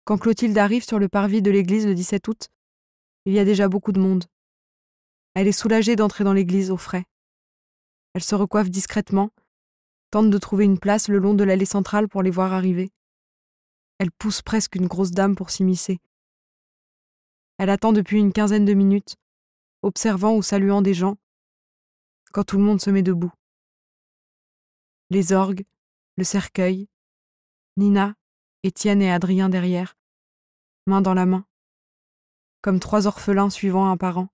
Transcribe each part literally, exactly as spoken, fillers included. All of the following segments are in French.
Quand Clotilde arrive sur le parvis de l'église le dix-sept août, il y a déjà beaucoup de monde. Elle est soulagée d'entrer dans l'église au frais. Elle se recoiffe discrètement, tente de trouver une place le long de l'allée centrale pour les voir arriver. Elle pousse presque une grosse dame pour s'immiscer. Elle attend depuis une quinzaine de minutes, observant ou saluant des gens, quand tout le monde se met debout. Les orgues, le cercueil, Nina, Étienne et Adrien derrière, main dans la main, comme trois orphelins suivant un parent.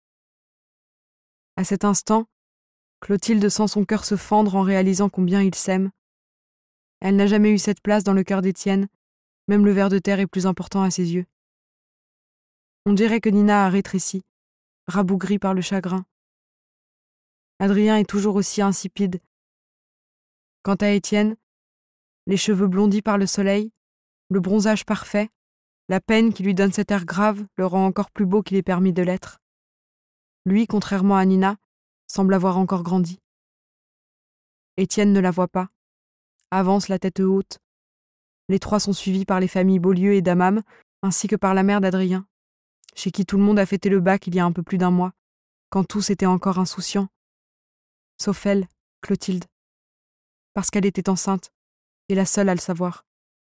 À cet instant, Clotilde sent son cœur se fendre en réalisant combien ils s'aiment. Elle n'a jamais eu cette place dans le cœur d'Étienne, même le ver de terre est plus important à ses yeux. On dirait que Nina a rétréci, rabougrie par le chagrin. Adrien est toujours aussi insipide. Quant à Étienne, les cheveux blondis par le soleil, le bronzage parfait, la peine qui lui donne cet air grave le rend encore plus beau qu'il est permis de l'être. Lui, contrairement à Nina, semble avoir encore grandi. Étienne ne la voit pas, avance la tête haute. Les trois sont suivis par les familles Beaulieu et Damam, ainsi que par la mère d'Adrien, chez qui tout le monde a fêté le bac il y a un peu plus d'un mois, quand tous étaient encore insouciants. Sauf elle, Clotilde, parce qu'elle était enceinte, et la seule à le savoir.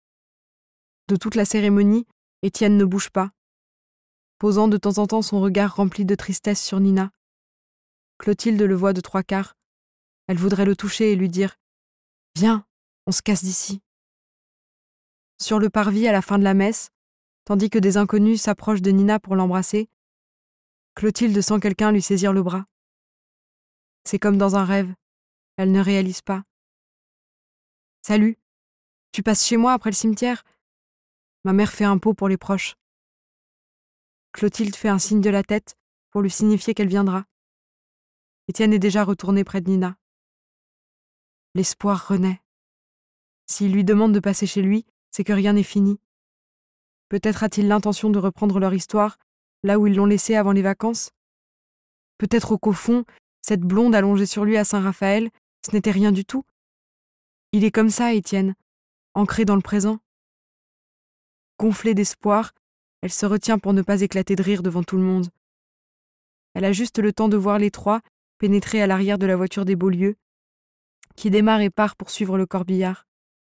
De toute la cérémonie, Étienne ne bouge pas, posant de temps en temps son regard rempli de tristesse sur Nina. Clotilde le voit de trois quarts. Elle voudrait le toucher et lui dire « Viens, on se casse d'ici ». Sur le parvis à la fin de la messe, tandis que des inconnus s'approchent de Nina pour l'embrasser, Clotilde sent quelqu'un lui saisir le bras. C'est comme dans un rêve. Elle ne réalise pas. « Salut, tu passes chez moi après le cimetière ? Ma mère fait un pot pour les proches. » Clotilde fait un signe de la tête pour lui signifier qu'elle viendra. Étienne est déjà retourné près de Nina. L'espoir renaît. S'il lui demande de passer chez lui, c'est que rien n'est fini. Peut-être a-t-il l'intention de reprendre leur histoire là où ils l'ont laissée avant les vacances. Peut-être qu'au fond, cette blonde allongée sur lui à Saint-Raphaël, ce n'était rien du tout. Il est comme ça, Étienne, ancré dans le présent. Gonflée d'espoir, elle se retient pour ne pas éclater de rire devant tout le monde. Elle a juste le temps de voir les trois pénétrer à l'arrière de la voiture des Beaulieu, qui démarre et part pour suivre le corbillard.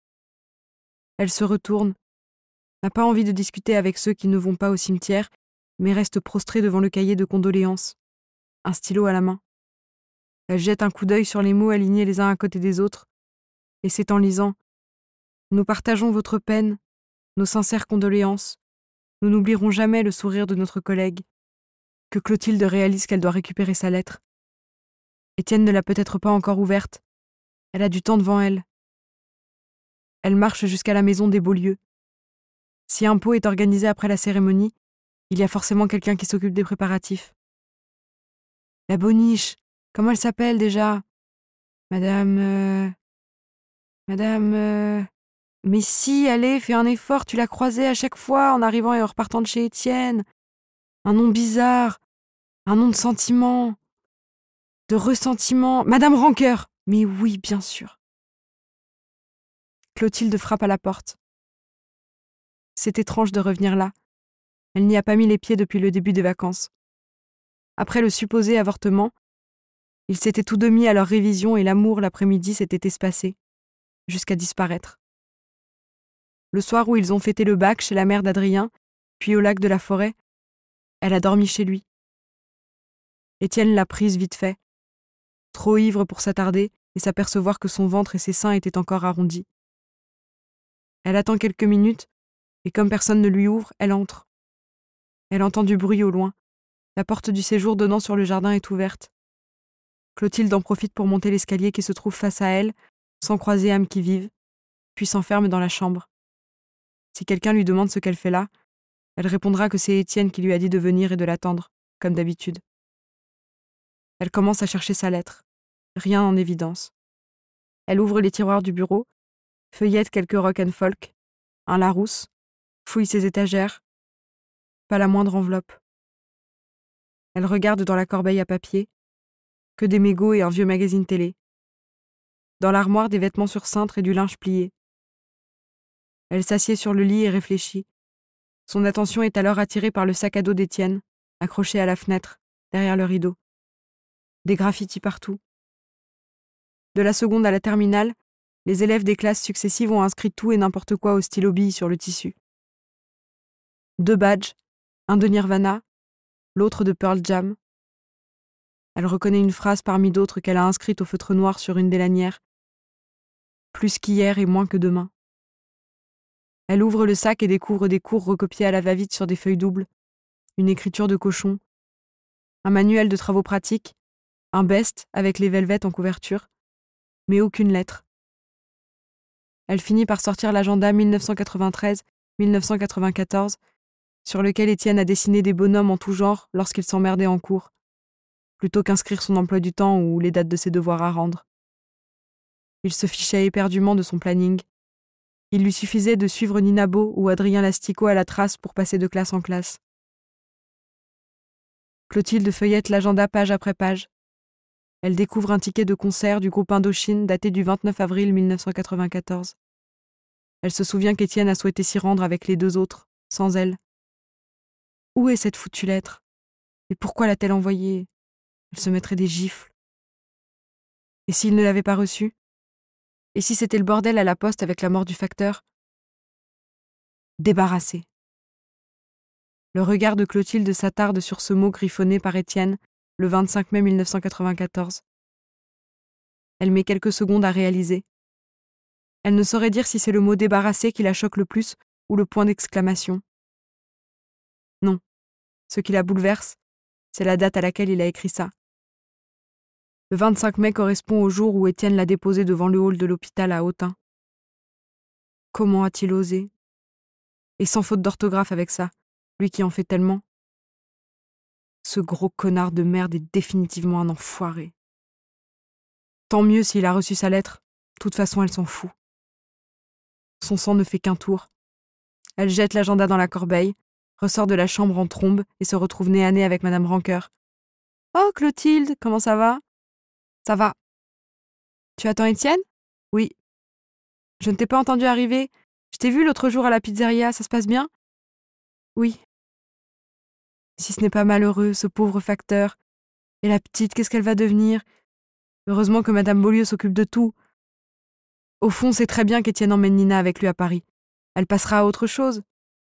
Elle se retourne, n'a pas envie de discuter avec ceux qui ne vont pas au cimetière, mais reste prostrée devant le cahier de condoléances, un stylo à la main. Elle jette un coup d'œil sur les mots alignés les uns à côté des autres, et c'est en lisant « Nous partageons votre peine, nos sincères condoléances. Nous n'oublierons jamais le sourire de notre collègue » que Clotilde réalise qu'elle doit récupérer sa lettre. Étienne ne l'a peut-être pas encore ouverte. Elle a du temps devant elle. Elle marche jusqu'à la maison des Beaulieu. Si un pot est organisé après la cérémonie, il y a forcément quelqu'un qui s'occupe des préparatifs. La boniche, comment elle s'appelle déjà ? Madame... Euh... Madame... Euh... Mais si, allez, fais un effort, tu l'as croisée à chaque fois en arrivant et en repartant de chez Étienne. Un nom bizarre, un nom de sentiment, de ressentiment. Madame Rancœur. Mais oui, bien sûr. Clotilde frappe à la porte. C'est étrange de revenir là. Elle n'y a pas mis les pieds depuis le début des vacances. Après le supposé avortement, ils s'étaient tous deux mis à leur révision et l'amour l'après-midi s'était espacé, jusqu'à disparaître. Le soir où ils ont fêté le bac chez la mère d'Adrien, puis au lac de la Forêt, elle a dormi chez lui. Étienne l'a prise vite fait, trop ivre pour s'attarder et s'apercevoir que son ventre et ses seins étaient encore arrondis. Elle attend quelques minutes, et comme personne ne lui ouvre, elle entre. Elle entend du bruit au loin. La porte du séjour donnant sur le jardin est ouverte. Clotilde en profite pour monter l'escalier qui se trouve face à elle, sans croiser âme qui vive, puis s'enferme dans la chambre. Si quelqu'un lui demande ce qu'elle fait là, elle répondra que c'est Étienne qui lui a dit de venir et de l'attendre, comme d'habitude. Elle commence à chercher sa lettre. Rien en évidence. Elle ouvre les tiroirs du bureau, feuillette quelques rock and folk, un Larousse, fouille ses étagères. Pas la moindre enveloppe. Elle regarde dans la corbeille à papier, que des mégots et un vieux magazine télé. Dans l'armoire, des vêtements sur cintre et du linge plié. Elle s'assied sur le lit et réfléchit. Son attention est alors attirée par le sac à dos d'Étienne, accroché à la fenêtre, derrière le rideau. Des graffitis partout. De la seconde à la terminale, les élèves des classes successives ont inscrit tout et n'importe quoi au stylo bille sur le tissu. Deux badges, un de Nirvana, l'autre de Pearl Jam. Elle reconnaît une phrase parmi d'autres qu'elle a inscrite au feutre noir sur une des lanières. Plus qu'hier et moins que demain. Elle ouvre le sac et découvre des cours recopiés à la va-vite sur des feuilles doubles, une écriture de cochon, un manuel de travaux pratiques, un best avec les velvets en couverture, mais aucune lettre. Elle finit par sortir l'agenda mille neuf cent quatre-vingt-treize mille neuf cent quatre-vingt-quatorze, sur lequel Étienne a dessiné des bonhommes en tout genre lorsqu'il s'emmerdait en cours, plutôt qu'inscrire son emploi du temps ou les dates de ses devoirs à rendre. Il se fichait éperdument de son planning. Il lui suffisait de suivre Nina Beau ou Adrien Lastico à la trace pour passer de classe en classe. Clotilde feuillette l'agenda page après page. Elle découvre un ticket de concert du groupe Indochine daté du vingt-neuf avril mille neuf cent quatre-vingt-quatorze. Elle se souvient qu'Étienne a souhaité s'y rendre avec les deux autres, sans elle. Où est cette foutue lettre? Et pourquoi l'a-t-elle envoyée? Elle se mettrait des gifles. Et s'il ne l'avait pas reçue? Et si c'était le bordel à la poste avec la mort du facteur? Débarrassée. Le regard de Clotilde s'attarde sur ce mot griffonné par Étienne le vingt-cinq mai mille neuf cent quatre-vingt-quatorze. Elle met quelques secondes à réaliser. Elle ne saurait dire si c'est le mot débarrassé qui la choque le plus ou le point d'exclamation. Non, ce qui la bouleverse, c'est la date à laquelle il a écrit ça. Le vingt-cinq mai correspond au jour où Étienne l'a déposé devant le hall de l'hôpital à Autun. Comment a-t-il osé? Et sans faute d'orthographe avec ça, lui qui en fait tellement. Ce gros connard de merde est définitivement un enfoiré. Tant mieux s'il a reçu sa lettre. De toute façon, elle s'en fout. Son sang ne fait qu'un tour. Elle jette l'agenda dans la corbeille, ressort de la chambre en trombe et se retrouve nez à nez avec Madame Rancoeur. « Oh, Clotilde, comment ça va ?»« Ça va. »« Tu attends Étienne ?»« Oui. »« Je ne t'ai pas entendu arriver. Je t'ai vu l'autre jour à la pizzeria, ça se passe bien ?»« Oui. » Si ce n'est pas malheureux, ce pauvre facteur. Et la petite, qu'est-ce qu'elle va devenir? Heureusement que Madame Beaulieu s'occupe de tout. Au fond, c'est très bien qu'Étienne emmène Nina avec lui à Paris. Elle passera à autre chose.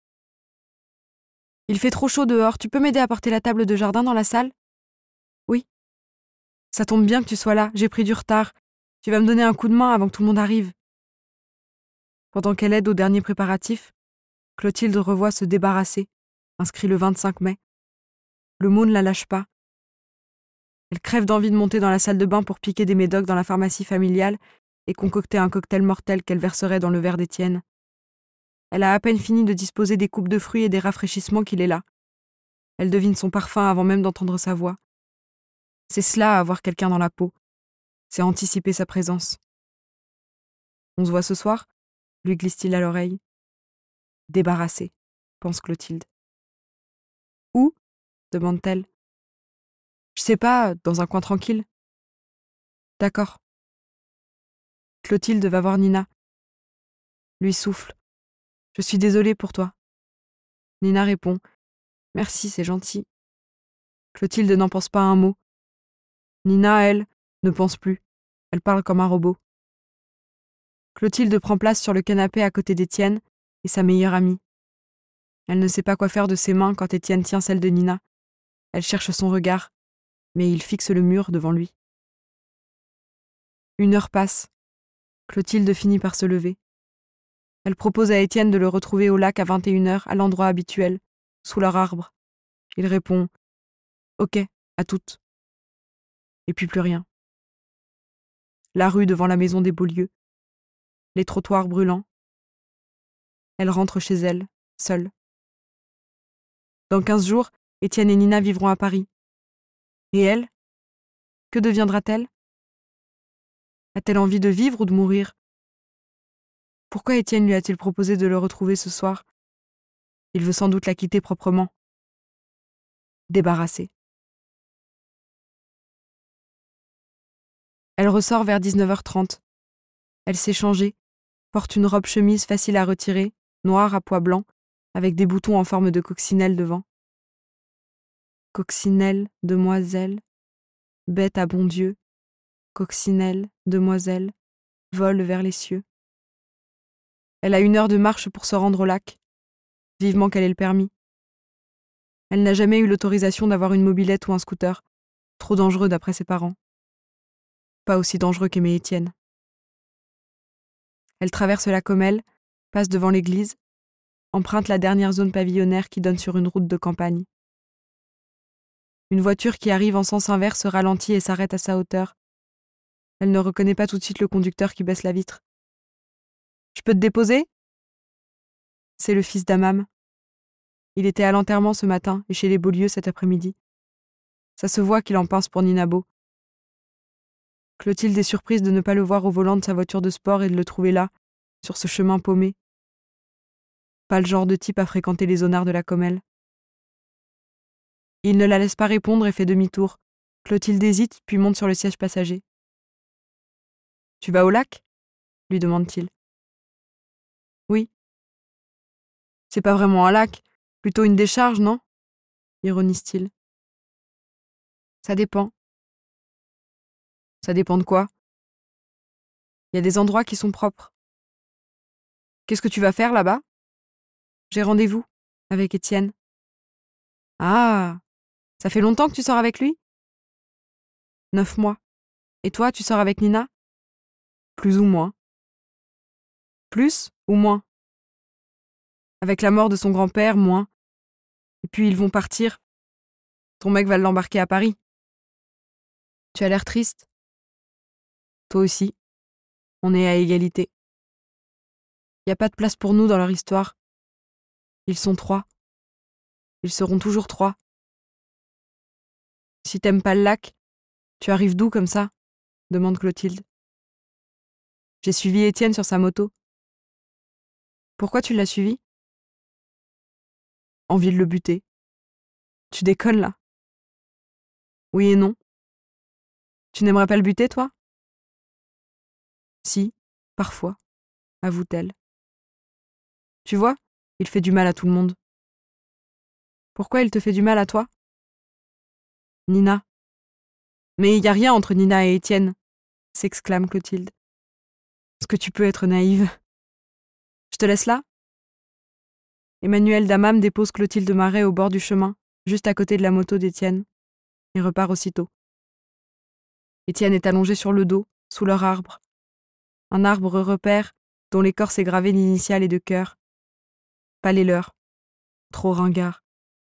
Il fait trop chaud dehors, tu peux m'aider à porter la table de jardin dans la salle? Oui. Ça tombe bien que tu sois là, j'ai pris du retard. Tu vas me donner un coup de main avant que tout le monde arrive. Pendant qu'elle aide aux derniers préparatifs, Clotilde revoit se débarrasser, inscrit le vingt-cinq mai. Le mot ne la lâche pas. Elle crève d'envie de monter dans la salle de bain pour piquer des médocs dans la pharmacie familiale et concocter un cocktail mortel qu'elle verserait dans le verre d'Étienne. Elle a à peine fini de disposer des coupes de fruits et des rafraîchissements qu'il est là. Elle devine son parfum avant même d'entendre sa voix. C'est cela, avoir quelqu'un dans la peau. C'est anticiper sa présence. On se voit ce soir? Lui glisse-t-il à l'oreille. Débarrassée, pense Clotilde. Où? Demande-t-elle. Je sais pas, dans un coin tranquille. D'accord. Clotilde va voir Nina. Lui souffle. Je suis désolée pour toi. Nina répond. Merci, c'est gentil. Clotilde n'en pense pas un mot. Nina, elle, ne pense plus. Elle parle comme un robot. Clotilde prend place sur le canapé à côté d'Étienne et sa meilleure amie. Elle ne sait pas quoi faire de ses mains quand Étienne tient celle de Nina. Elle cherche son regard, mais il fixe le mur devant lui. Une heure passe. Clotilde finit par se lever. Elle propose à Étienne de le retrouver au lac à vingt et une heures, à l'endroit habituel, sous leur arbre. Il répond « Ok, à toutes ». Et puis plus rien. La rue devant la maison des Beaulieu. Les trottoirs brûlants. Elle rentre chez elle, seule. Dans quinze jours, Étienne et Nina vivront à Paris. Et elle? Que deviendra-t-elle? A-t-elle envie de vivre ou de mourir? Pourquoi Étienne lui a-t-il proposé de le retrouver ce soir? Il veut sans doute la quitter proprement. Débarrassée. Elle ressort vers dix-neuf heures trente. Elle s'est changée, porte une robe chemise facile à retirer, noire à pois blancs, avec des boutons en forme de coccinelle devant. Coccinelle, demoiselle, bête à bon Dieu, coccinelle, demoiselle, vole vers les cieux. Elle a une heure de marche pour se rendre au lac, vivement qu'elle ait le permis. Elle n'a jamais eu l'autorisation d'avoir une mobilette ou un scooter, trop dangereux d'après ses parents. Pas aussi dangereux qu'aimait Étienne. Elle traverse la Commelle, passe devant l'église, emprunte la dernière zone pavillonnaire qui donne sur une route de campagne. Une voiture qui arrive en sens inverse ralentit et s'arrête à sa hauteur. Elle ne reconnaît pas tout de suite le conducteur qui baisse la vitre. « Je peux te déposer ?» C'est le fils d'Amam. Il était à l'enterrement ce matin et chez les Beaulieu cet après-midi. Ça se voit qu'il en pince pour Nina Beau. Clotilde est surprise de ne pas le voir au volant de sa voiture de sport et de le trouver là, sur ce chemin paumé. Pas le genre de type à fréquenter les zonards de la Commelle. Il ne la laisse pas répondre et fait demi-tour. Clotilde hésite, puis monte sur le siège passager. « Tu vas au lac ?» lui demande-t-il. « Oui. »« C'est pas vraiment un lac, plutôt une décharge, non ?» ironise-t-il. « Ça dépend. »« Ça dépend de quoi ? » ?»« Il y a des endroits qui sont propres. »« Qu'est-ce que tu vas faire là-bas ? » ?»« J'ai rendez-vous avec Étienne. »« Ah, ça fait longtemps que tu sors avec lui ? » ?»« Neuf mois. Et toi, tu sors avec Nina ? » ?»« Plus ou moins. »« Plus ou moins ? » ?»« Avec la mort de son grand-père, moins. Et puis ils vont partir. Ton mec va l'embarquer à Paris. » »« Tu as l'air triste. »« Toi aussi. On est à égalité. Il n'y a pas de place pour nous dans leur histoire. Ils sont trois. Ils seront toujours trois. Si t'aimes pas le lac, tu arrives d'où comme ça ? Demande Clotilde. J'ai suivi Étienne sur sa moto. Pourquoi tu l'as suivi ? Envie de le buter. Tu déconnes là ? Oui et non. Tu n'aimerais pas le buter, toi ? Si, parfois, avoue-t-elle. Tu vois, il fait du mal à tout le monde. Pourquoi il te fait du mal à toi ? Nina. Mais il y a rien entre Nina et Étienne, s'exclame Clotilde. Est-ce que tu peux être naïve ? Je te laisse là ? Emmanuel Damam dépose Clotilde Marais au bord du chemin, juste à côté de la moto d'Étienne, et repart aussitôt. Étienne est allongé sur le dos, sous leur arbre. Un arbre repère dont l'écorce est gravée d'initiales et de cœurs. Pas les leurs. Trop ringards.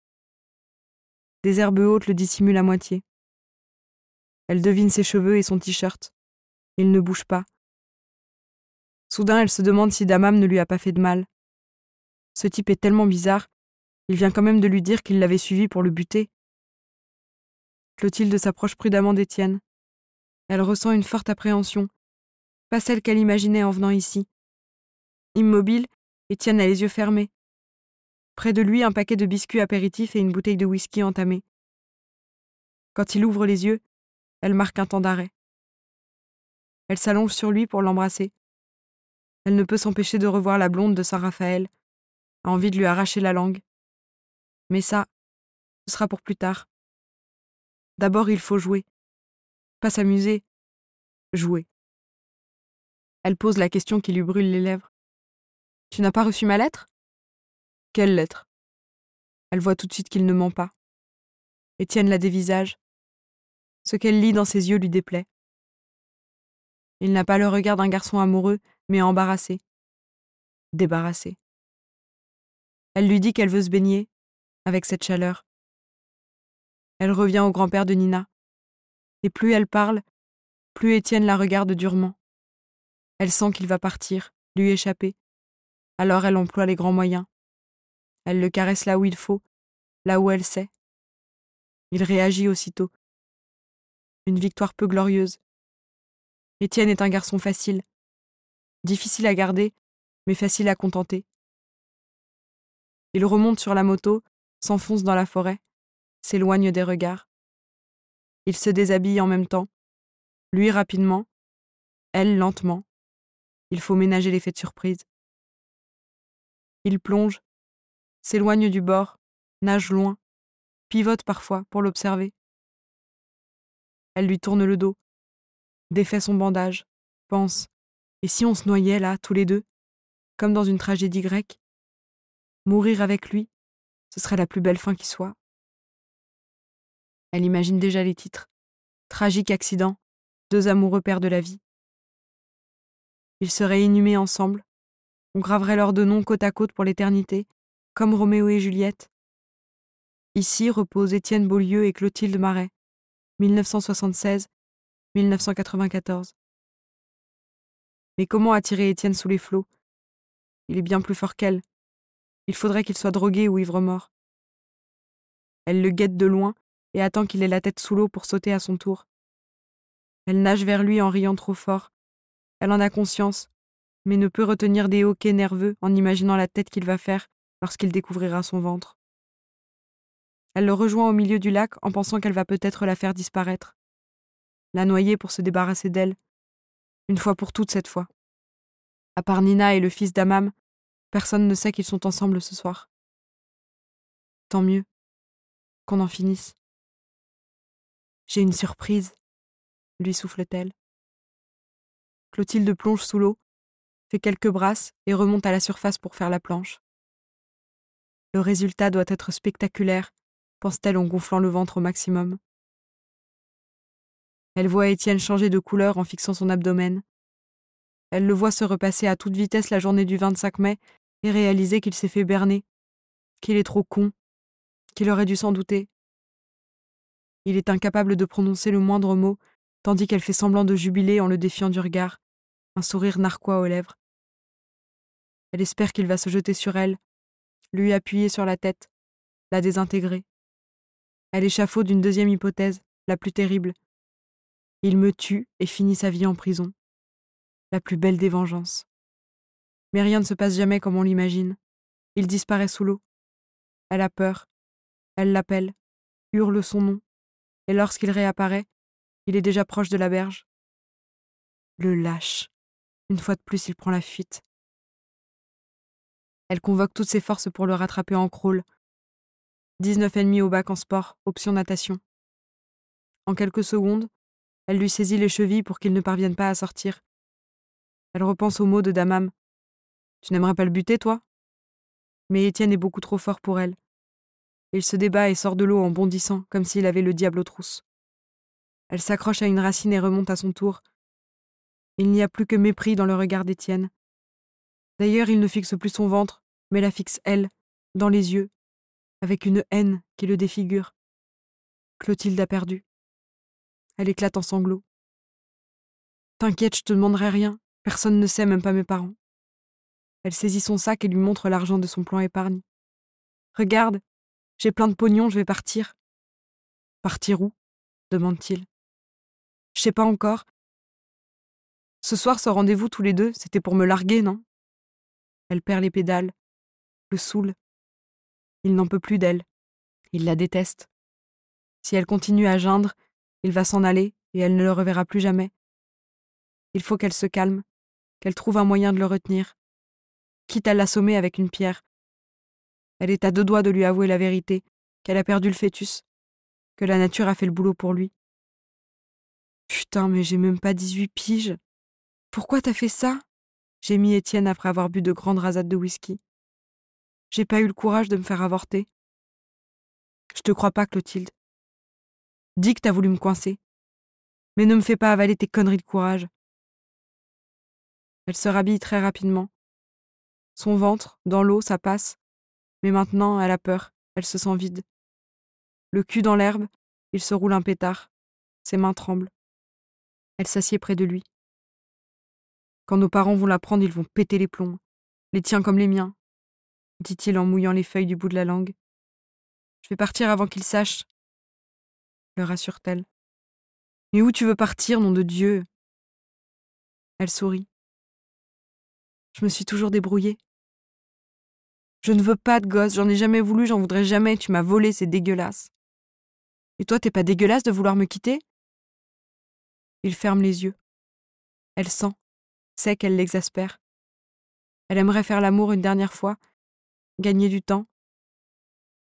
Des herbes hautes le dissimulent à moitié. Elle devine ses cheveux et son t-shirt. Il ne bouge pas. Soudain, elle se demande si Damam ne lui a pas fait de mal. Ce type est tellement bizarre, il vient quand même de lui dire qu'il l'avait suivi pour le buter. Clotilde s'approche prudemment d'Étienne. Elle ressent une forte appréhension, pas celle qu'elle imaginait en venant ici. Immobile, Étienne a les yeux fermés. Près de lui, un paquet de biscuits apéritifs et une bouteille de whisky entamée. Quand il ouvre les yeux, elle marque un temps d'arrêt. Elle s'allonge sur lui pour l'embrasser. Elle ne peut s'empêcher de revoir la blonde de Saint-Raphaël, a envie de lui arracher la langue. Mais ça, ce sera pour plus tard. D'abord, il faut jouer. Pas s'amuser, jouer. Elle pose la question qui lui brûle les lèvres. « Tu n'as pas reçu ma lettre ? » ?»« Quelle lettre ? » Elle voit tout de suite qu'il ne ment pas. Étienne la dévisage. Ce qu'elle lit dans ses yeux lui déplaît. Il n'a pas le regard d'un garçon amoureux, mais embarrassé. Débarrassé. Elle lui dit qu'elle veut se baigner, avec cette chaleur. Elle revient au grand-père de Nina. Et plus elle parle, plus Étienne la regarde durement. Elle sent qu'il va partir, lui échapper. Alors elle emploie les grands moyens. Elle le caresse là où il faut, là où elle sait. Il réagit aussitôt. Une victoire peu glorieuse. Étienne est un garçon facile. Difficile à garder, mais facile à contenter. Il remonte sur la moto, s'enfonce dans la forêt, s'éloigne des regards. Il se déshabille en même temps. Lui rapidement, elle lentement. Il faut ménager l'effet de surprise. Il plonge, s'éloigne du bord, nage loin, pivote parfois pour l'observer. Elle lui tourne le dos, défait son bandage, pense « Et si on se noyait là, tous les deux, comme dans une tragédie grecque? Mourir avec lui, ce serait la plus belle fin qui soit. » Elle imagine déjà les titres. Tragique accident, deux amoureux perdent la vie. Ils seraient inhumés ensemble. On graverait leurs deux noms côte à côte pour l'éternité, comme Roméo et Juliette. Ici reposent Étienne Beaulieu et Clotilde Marais, mille neuf cent soixante-seize à mille neuf cent quatre-vingt-quatorze. Mais comment attirer Étienne sous les flots? Il est bien plus fort qu'elle. Il faudrait qu'il soit drogué ou ivre-mort. Elle le guette de loin et attend qu'il ait la tête sous l'eau pour sauter à son tour. Elle nage vers lui en riant trop fort. Elle en a conscience, mais ne peut retenir des hoquets nerveux en imaginant la tête qu'il va faire lorsqu'il découvrira son ventre. Elle le rejoint au milieu du lac en pensant qu'elle va peut-être la faire disparaître. La noyer pour se débarrasser d'elle. Une fois pour toutes cette fois. À part Nina et le fils d'Amam, personne ne sait qu'ils sont ensemble ce soir. Tant mieux. Qu'on en finisse. J'ai une surprise, lui souffle-t-elle. Clotilde plonge sous l'eau, fait quelques brasses et remonte à la surface pour faire la planche. Le résultat doit être spectaculaire, pense-t-elle en gonflant le ventre au maximum. Elle voit Étienne changer de couleur en fixant son abdomen. Elle le voit se repasser à toute vitesse la journée du vingt-cinq mai et réaliser qu'il s'est fait berner, qu'il est trop con, qu'il aurait dû s'en douter. Il est incapable de prononcer le moindre mot, tandis qu'elle fait semblant de jubiler en le défiant du regard, un sourire narquois aux lèvres. Elle espère qu'il va se jeter sur elle, lui appuyer sur la tête, la désintégrer. Elle échafaude une deuxième hypothèse, la plus terrible. Il me tue et finit sa vie en prison. La plus belle des vengeances. Mais rien ne se passe jamais comme on l'imagine. Il disparaît sous l'eau. Elle a peur. Elle l'appelle, hurle son nom. Et lorsqu'il réapparaît, il est déjà proche de la berge. Le lâche. Une fois de plus, il prend la fuite. Elle convoque toutes ses forces pour le rattraper en crawl. dix-neuf et demi au bac en sport, option natation. En quelques secondes, elle lui saisit les chevilles pour qu'il ne parvienne pas à sortir. Elle repense aux mots de Damam. « Tu n'aimerais pas le buter, toi ?» Mais Étienne est beaucoup trop fort pour elle. Il se débat et sort de l'eau en bondissant, comme s'il avait le diable aux trousses. Elle s'accroche à une racine et remonte à son tour. Il n'y a plus que mépris dans le regard d'Étienne. D'ailleurs, il ne fixe plus son ventre, mais la fixe elle, dans les yeux, avec une haine qui le défigure. Clotilde a perdu. Elle éclate en sanglots. « T'inquiète, je te demanderai rien. Personne ne sait, même pas mes parents. » Elle saisit son sac et lui montre l'argent de son plan épargne. « Regarde, j'ai plein de pognon, je vais partir. »« Partir où ?» demande-t-il. « Je sais pas encore. Ce soir, ce rendez-vous tous les deux, c'était pour me larguer, non ?» Elle perd les pédales, le saoule. Il n'en peut plus d'elle. Il la déteste. Si elle continue à geindre, il va s'en aller et elle ne le reverra plus jamais. Il faut qu'elle se calme, qu'elle trouve un moyen de le retenir, quitte à l'assommer avec une pierre. Elle est à deux doigts de lui avouer la vérité, qu'elle a perdu le fœtus, que la nature a fait le boulot pour lui. Putain, mais j'ai même pas dix-huit piges. Pourquoi t'as fait ça ? Gémit Étienne après avoir bu de grandes rasades de whisky. J'ai pas eu le courage de me faire avorter. Je te crois pas, Clotilde. Dis que t'as voulu me coincer. Mais ne me fais pas avaler tes conneries de courage. Elle se rhabille très rapidement. Son ventre, dans l'eau, ça passe. Mais maintenant, elle a peur. Elle se sent vide. Le cul dans l'herbe, il se roule un pétard. Ses mains tremblent. Elle s'assied près de lui. Quand nos parents vont la prendre, ils vont péter les plombs. Les tiens comme les miens, dit-il en mouillant les feuilles du bout de la langue. Je vais partir avant qu'ils sachent, le rassure-t-elle. Mais où tu veux partir, nom de Dieu ? Elle sourit. Je me suis toujours débrouillée. Je ne veux pas de gosse, j'en ai jamais voulu, j'en voudrais jamais, tu m'as volé, c'est dégueulasse. Et toi, t'es pas dégueulasse de vouloir me quitter ? Il ferme les yeux. Elle sent, sait qu'elle l'exaspère. Elle aimerait faire l'amour une dernière fois, gagner du temps,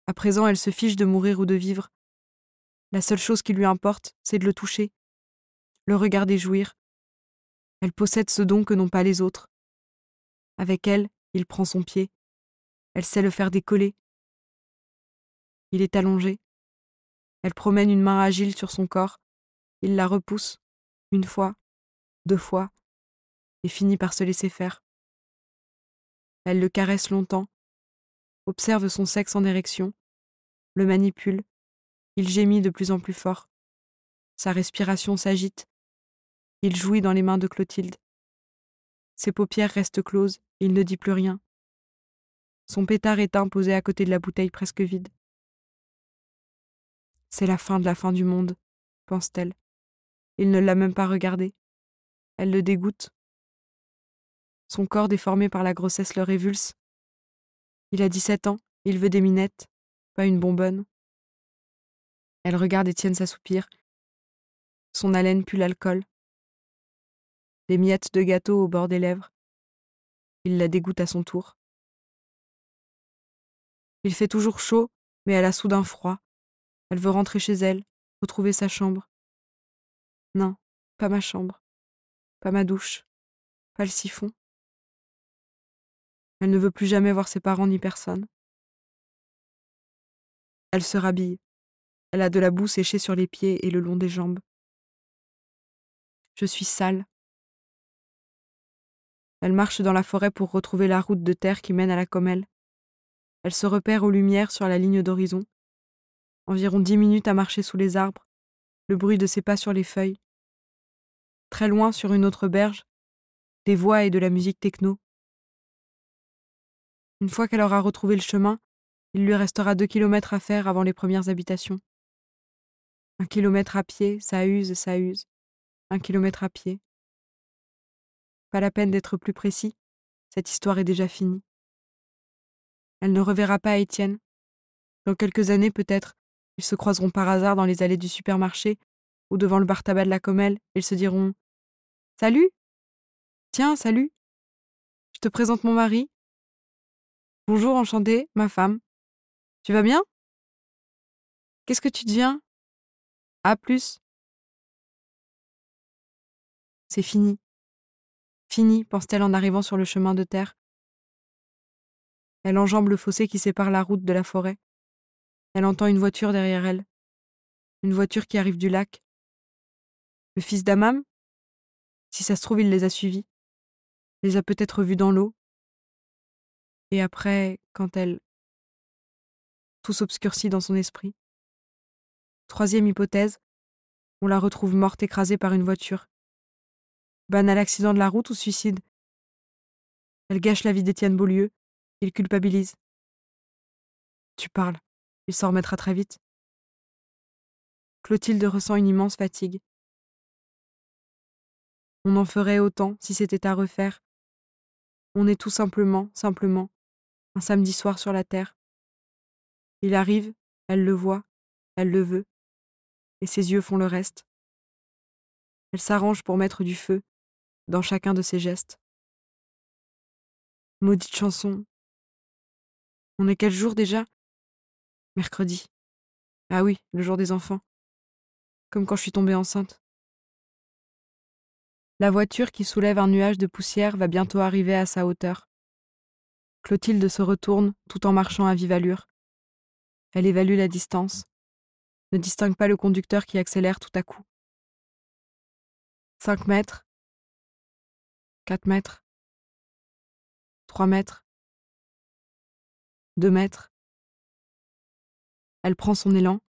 À présent, elle se fiche de mourir ou de vivre. La seule chose qui lui importe, c'est de le toucher, le regarder jouir. Elle possède ce don que n'ont pas les autres. Avec elle, il prend son pied. Elle sait le faire décoller. Il est allongé. Elle promène une main agile sur son corps. Il la repousse, une fois, deux fois, et finit par se laisser faire. Elle le caresse longtemps, observe son sexe en érection, le manipule. Il gémit de plus en plus fort. Sa respiration s'agite. Il jouit dans les mains de Clotilde. Ses paupières restent closes, il ne dit plus rien. Son pétard éteint posé à côté de la bouteille presque vide. C'est la fin de la fin du monde, pense-t-elle. Il ne l'a même pas regardé. Elle le dégoûte. Son corps déformé par la grossesse le révulse. Il a dix-sept ans, il veut des minettes, pas une bonbonne. Elle regarde Étienne s'assoupir. Son haleine pue l'alcool. Des miettes de gâteau au bord des lèvres. Il la dégoûte à son tour. Il fait toujours chaud, mais elle a soudain froid. Elle veut rentrer chez elle, retrouver sa chambre. Non, pas ma chambre, pas ma douche, pas le siphon. Elle ne veut plus jamais voir ses parents ni personne. Elle se rhabille. Elle a de la boue séchée sur les pieds et le long des jambes. Je suis sale. Elle marche dans la forêt pour retrouver la route de terre qui mène à la Commelle. Elle se repère aux lumières sur la ligne d'horizon. Environ dix minutes à marcher sous les arbres, le bruit de ses pas sur les feuilles. Très loin, sur une autre berge, des voix et de la musique techno. Une fois qu'elle aura retrouvé le chemin, il lui restera deux kilomètres à faire avant les premières habitations. Un kilomètre à pied, ça use, ça use. Un kilomètre à pied. Pas la peine d'être plus précis, cette histoire est déjà finie. Elle ne reverra pas Étienne. Dans quelques années, peut-être, ils se croiseront par hasard dans les allées du supermarché ou devant le bar tabac de la Commelle. Ils se diront « Salut ! Tiens, salut ! Je te présente mon mari. Bonjour, enchantée, ma femme. Tu vas bien ? Qu'est-ce que tu deviens ? À plus !» C'est fini. Fini, pense-t-elle en arrivant sur le chemin de terre. Elle enjambe le fossé qui sépare la route de la forêt. Elle entend une voiture derrière elle. Une voiture qui arrive du lac. Le fils d'Amam ? Si ça se trouve, il les a suivis. Les a peut-être vus dans l'eau. Et après, quand elle... Tout s'obscurcit dans son esprit. Troisième hypothèse, on la retrouve morte écrasée par une voiture. Banal accident de la route ou suicide ? Elle gâche la vie d'Étienne Beaulieu. Il culpabilise. Tu parles. Il s'en remettra très vite. Clotilde ressent une immense fatigue. On en ferait autant si c'était à refaire. On est tout simplement, simplement, un samedi soir sur la terre. Il arrive, elle le voit, elle le veut, et ses yeux font le reste. Elle s'arrange pour mettre du feu dans chacun de ses gestes. Maudite chanson. On est quel jour déjà ? Mercredi. Ah oui, le jour des enfants. Comme quand je suis tombée enceinte. La voiture qui soulève un nuage de poussière va bientôt arriver à sa hauteur. Clotilde se retourne tout en marchant à vive allure. Elle évalue la distance, ne distingue pas le conducteur qui accélère tout à coup. Cinq mètres. Quatre mètres. Trois mètres. Deux mètres. Elle prend son élan.